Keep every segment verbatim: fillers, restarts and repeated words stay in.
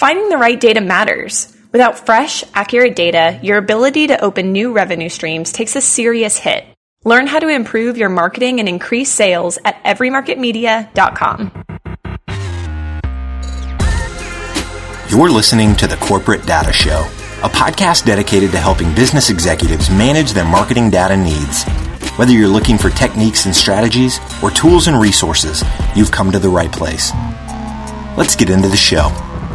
Finding the right data matters. Without fresh, accurate data, your ability to open new revenue streams takes a serious hit. Learn how to improve your marketing and increase sales at every market media dot com. You're listening to The Corporate Data Show, a podcast dedicated to helping business executives manage their marketing data needs. Whether you're looking for techniques and strategies or tools and resources, you've come to the right place. Let's get into the show.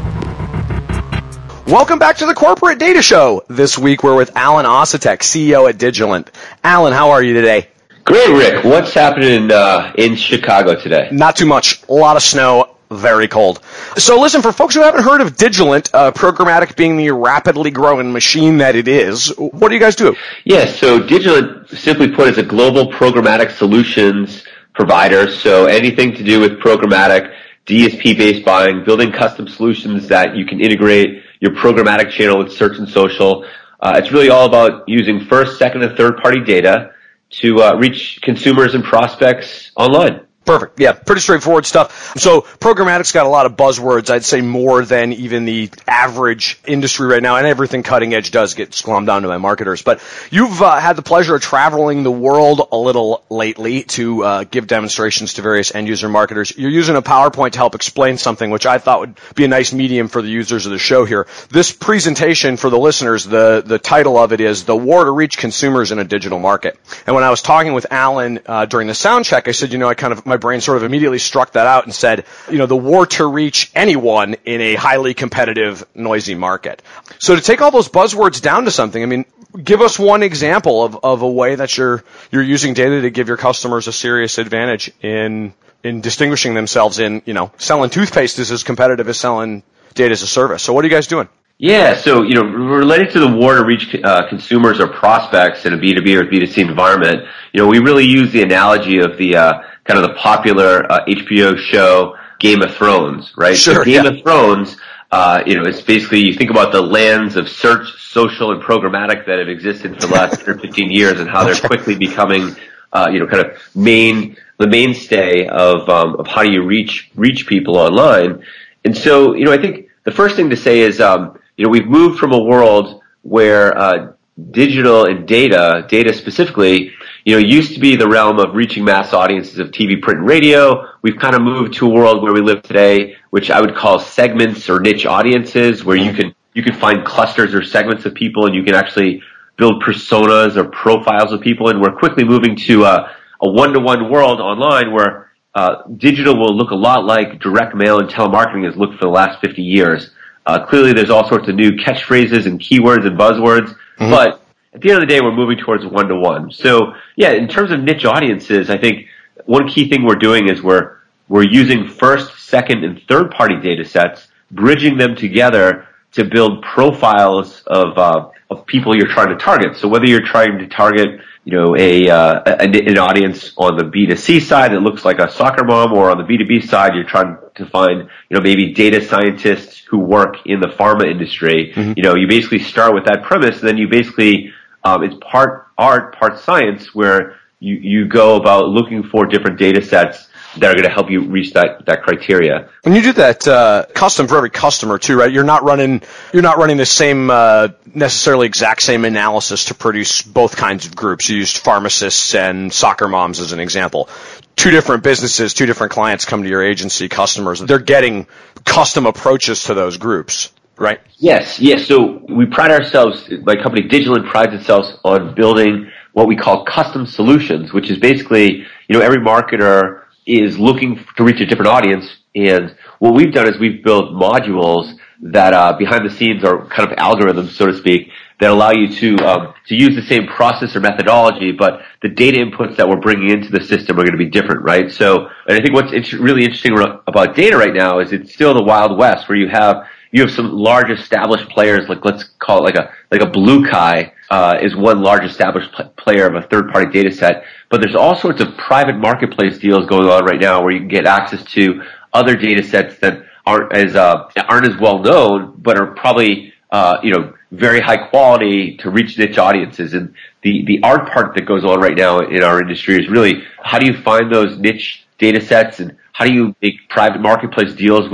Welcome back to the Corporate Data Show. This week we're with Alan Osetek, C E O at Digilent. Alan, how are you today? Great, Rick. What's happening uh, in Chicago today? Not too much. A lot of snow. Very cold. So listen, for folks who haven't heard of Digilent, uh, programmatic being the rapidly growing machine that it is, what do you guys do? Yeah, so Digilent, simply put, is a global programmatic solutions provider. So anything to do with programmatic, D S P-based buying, building custom solutions that you can integrate your programmatic channel with search and social. Uh, it's really all about using first, second, and third-party data to uh, reach consumers and prospects online. Perfect. Yeah, pretty straightforward stuff. So programmatic's got a lot of buzzwords, I'd say more than even the average industry right now, and everything cutting edge does get glommed onto by marketers. But you've uh, had the pleasure of traveling the world a little lately to uh, give demonstrations to various end user marketers. You're using a PowerPoint to help explain something, which I thought would be a nice medium for the users of the show here. This presentation for the listeners, the, the title of it is The War to Reach Consumers in a Digital Market. And when I was talking with Alan uh, during the sound check, I said, you know, I kind of, my brain sort of immediately struck that out and said, you know, the war to reach anyone in a highly competitive, noisy market. So to take all those buzzwords down to something, I mean, give us one example of, of a way that you're you're using data to give your customers a serious advantage in in distinguishing themselves in, you know, selling toothpaste is as competitive as selling data as a service. So what are you guys doing? Yeah, so, you know, related to the war to reach uh, consumers or prospects in a B two B or B two C environment, you know, we really use the analogy of the uh, kind of the popular uh, H B O show Game of Thrones, right? Sure, so Game yeah. of Thrones, uh, you know, it's basically, you think about the lands of search, social, and programmatic that have existed for the last ten or fifteen years and how they're quickly becoming, uh, you know, kind of main, the mainstay of, um, of how do you reach, reach people online. And so, you know, I think the first thing to say is, um, you know, we've moved from a world where, uh, digital and data, data specifically, you know, used to be the realm of reaching mass audiences of T V, print, and radio. We've kind of moved to a world where we live today, which I would call segments or niche audiences, where you can, you can find clusters or segments of people and you can actually build personas or profiles of people. And we're quickly moving to a, a one-to-one world online where, uh, digital will look a lot like direct mail and telemarketing has looked for the last fifty years. Uh, clearly there's all sorts of new catchphrases and keywords and buzzwords, mm-hmm. but at the end of the day, we're moving towards one-to-one. So, yeah, in terms of niche audiences, I think one key thing we're doing is we're we're using first, second, and third-party data sets, bridging them together to build profiles of uh, of people you're trying to target. So whether you're trying to target, you know, a, uh, a an audience on the B two C side that looks like a soccer mom, or on the B two B side, you're trying to find, you know, maybe data scientists who work in the pharma industry. Mm-hmm. You know, you basically start with that premise, and then you basically Um, it's part art, part science, where you, you go about looking for different data sets that are going to help you reach that, that criteria. When you do that uh, custom for every customer too, right? You're not running you're not running the same uh, necessarily exact same analysis to produce both kinds of groups. You used pharmacists and soccer moms as an example. Two different businesses, two different clients come to your agency, customers. They're getting custom approaches to those groups. Right? Yes, yes. So we pride ourselves, my company Digilent prides itself on building what we call custom solutions, which is basically, you know, every marketer is looking to reach a different audience. And what we've done is we've built modules that uh, behind the scenes are kind of algorithms, so to speak, that allow you to um, to use the same process or methodology, but the data inputs that we're bringing into the system are going to be different, right? So, and I think what's int- really interesting about data right now is it's still the Wild West, where you have You have some large established players, like let's call it like a like a BlueKai uh, is one large established pl- player of a third-party data set. But there's all sorts of private marketplace deals going on right now where you can get access to other data sets that aren't as uh, aren't as well known, but are probably uh, you know very high quality to reach niche audiences. And the the art part that goes on right now in our industry is really how do you find those niche data sets, and how do you make private marketplace deals with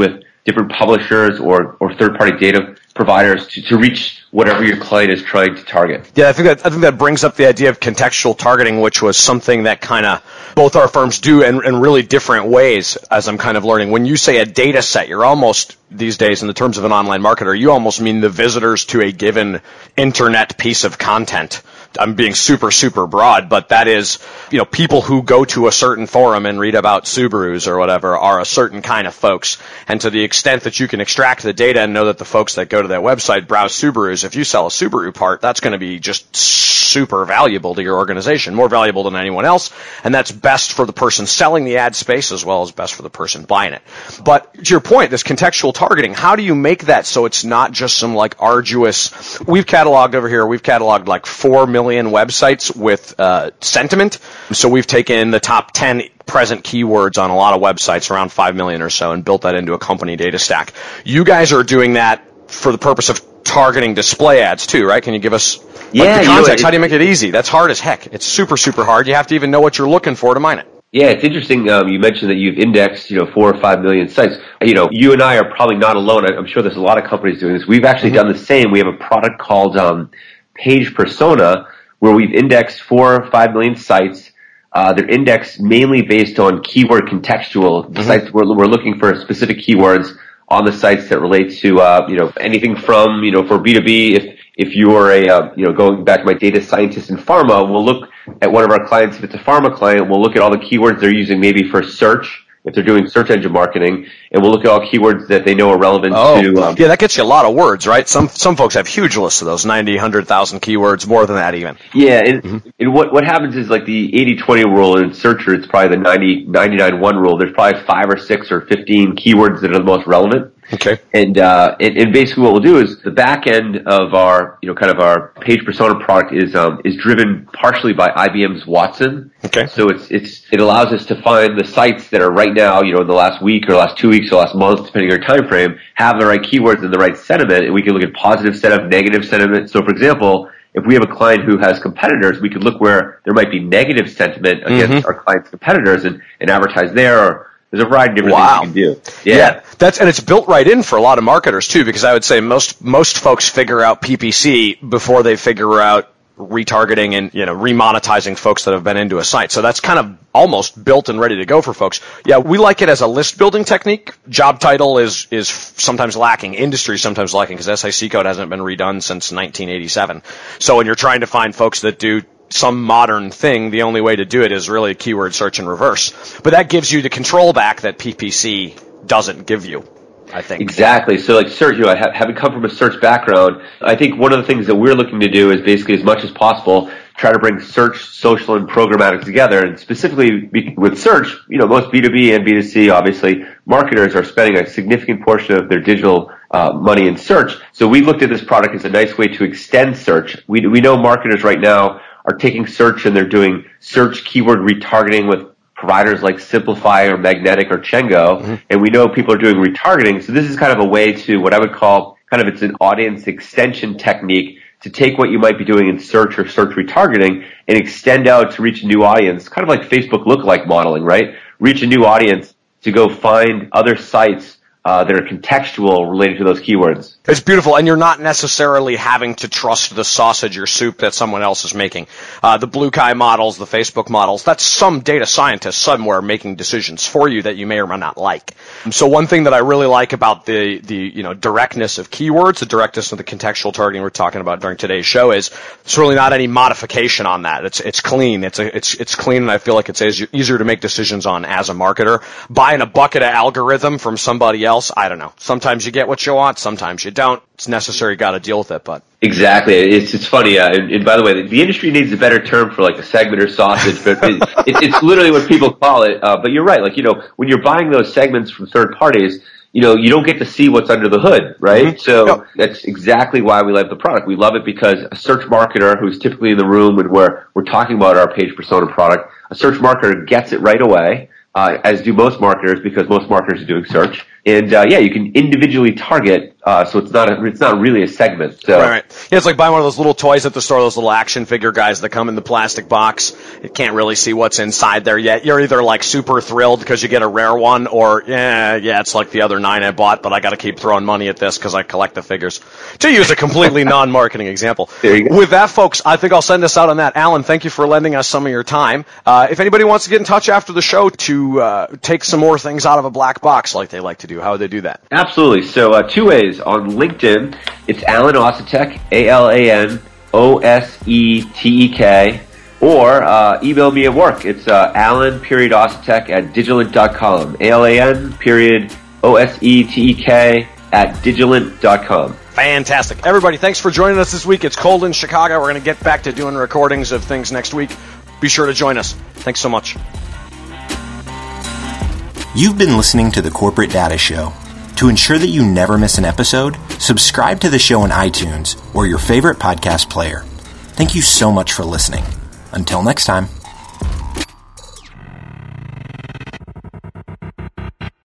different publishers or, or third-party data providers to, to reach whatever your client is trying to target. Yeah, I think that I think that brings up the idea of contextual targeting, which was something that kind of both our firms do in, in really different ways, as I'm kind of learning. When you say a data set, you're almost, these days in the terms of an online marketer, you almost mean the visitors to a given internet piece of content. I'm being super, super broad, but that is, you know, people who go to a certain forum and read about Subarus or whatever are a certain kind of folks. And to the extent that you can extract the data and know that the folks that go to that website browse Subarus, if you sell a Subaru part, that's going to be just super valuable to your organization, more valuable than anyone else. And that's best for the person selling the ad space as well as best for the person buying it. But to your point, this contextual targeting, how do you make that so it's not just some like arduous, we've cataloged over here, we've cataloged like four million websites with uh, sentiment. So we've taken the top ten present keywords on a lot of websites, around five million or so, and built that into a company data stack. You guys are doing that for the purpose of targeting display ads too, right? Can you give us like, yeah, the context? You know, it, How do you make it easy? That's hard as heck. It's super, super hard. You have to even know what you're looking for to mine it. Yeah, it's interesting. Um, you mentioned that you've indexed, you know, four or five million sites. You know, you and I are probably not alone. I'm sure there's a lot of companies doing this. We've actually mm-hmm. done the same. We have a product called um, Page Persona, where we've indexed four or five million sites. Uh, they're indexed mainly based on keyword contextual mm-hmm. sites. We're, we're looking for specific keywords on the sites that relate to, uh, you know, anything from, you know, for B two B, if, if you're a, uh, you know, going back to my data scientist in pharma, we'll look at one of our clients. If it's a pharma client, we'll look at all the keywords they're using maybe for search, if they're doing search engine marketing, and we'll look at all keywords that they know are relevant oh, to. Um, yeah, that gets you a lot of words, right? Some some folks have huge lists of those, ninety, one hundred thousand keywords, more than that even. Yeah, and, mm-hmm. and what what happens is like the eighty twenty rule in Searcher, it's probably the ninety, ninety-nine one rule. There's probably five or six or fifteen keywords that are the most relevant. Okay. And, uh, and, and basically what we'll do is the back end of our, you know, kind of our Page Persona product is, um, is driven partially by I B M's Watson. Okay. So it's, it's, it allows us to find the sites that are right now, you know, in the last week or last two weeks or last month, depending on your time frame, have the right keywords and the right sentiment. And we can look at positive sentiment, negative sentiment. So for example, if we have a client who has competitors, we could look where there might be negative sentiment against mm-hmm. our client's competitors and, and advertise there. Or, there's a variety of different wow. things you can do. Yeah. yeah, that's and it's built right in for a lot of marketers too, because I would say most most folks figure out P P C before they figure out retargeting and, you know, remonetizing folks that have been into a site. So that's kind of almost built and ready to go for folks. Yeah, we like it as a list building technique. Job title is is sometimes lacking. Industry sometimes lacking because S I C code hasn't been redone since nineteen eighty-seven. So when you're trying to find folks that do some modern thing, the only way to do it is really keyword search in reverse. But that gives you the control back that P P C doesn't give you, I think. Exactly. So like search, you know, having come from a search background, I think one of the things that we're looking to do is basically as much as possible try to bring search, social, and programmatic together. And specifically with search, you know, most B two B and B two C, obviously, marketers are spending a significant portion of their digital uh, money in search. So we looked at this product as a nice way to extend search. We, we know marketers right now are taking search and they're doing search keyword retargeting with providers like Simplify or Magnetic or Chengo, mm-hmm. and we know people are doing retargeting. So this is kind of a way to what I would call kind of it's an audience extension technique to take what you might be doing in search or search retargeting and extend out to reach a new audience, kind of like Facebook lookalike modeling, right? Reach a new audience to go find other sites Uh, that are contextual related to those keywords. It's beautiful, and you're not necessarily having to trust the sausage or soup that someone else is making. Uh, the BlueKai models, the Facebook models, that's some data scientist somewhere making decisions for you that you may or may not like. So one thing that I really like about the, the you know, directness of keywords, the directness of the contextual targeting we're talking about during today's show is it's really not any modification on that. It's, it's clean. It's, a, it's, it's clean, and I feel like it's easier to make decisions on as a marketer. Buying a bucket of algorithm from somebody else, I don't know. Sometimes you get what you want, sometimes you don't. It's necessary, got to deal with it, but. Exactly. It's it's funny. Uh, and, and by the way, the industry needs a better term for like a segment or sausage, but it, it, it's literally what people call it. Uh, but you're right. Like, you know, when you're buying those segments from third parties, you know, you don't get to see what's under the hood, right? Mm-hmm. So no. That's exactly why we love the product. We love it because a search marketer who's typically in the room and where we're talking about our Page Persona product, a search marketer gets it right away. Uh, as do most marketers because most marketers are doing search. And, uh, yeah, you can individually target, Uh, so it's not a, it's not really a segment. So. Right, right. Yeah, it's like buying one of those little toys at the store, those little action figure guys that come in the plastic box. You can't really see what's inside there yet. You're either like super thrilled because you get a rare one, or yeah, yeah, it's like the other nine I bought, but I got to keep throwing money at this because I collect the figures. To use a completely non-marketing example. There you go. With that, folks, I think I'll send us out on that. Alan, thank you for lending us some of your time. Uh, if anybody wants to get in touch after the show to uh, take some more things out of a black box like they like to do, how would they do that? Absolutely. So uh, two ways. On LinkedIn, it's Alan Osetek, A L A N O S E T E K, or uh, email me at work. It's uh, Alan period Osetek at digilent dot com. A L A N period O S E T E K at digilent dot com. Fantastic. Everybody, thanks for joining us this week. It's cold in Chicago. We're going to get back to doing recordings of things next week. Be sure to join us. Thanks so much. You've been listening to The Corporate Data Show. To ensure that you never miss an episode, subscribe to the show on iTunes or your favorite podcast player. Thank you so much for listening. Until next time.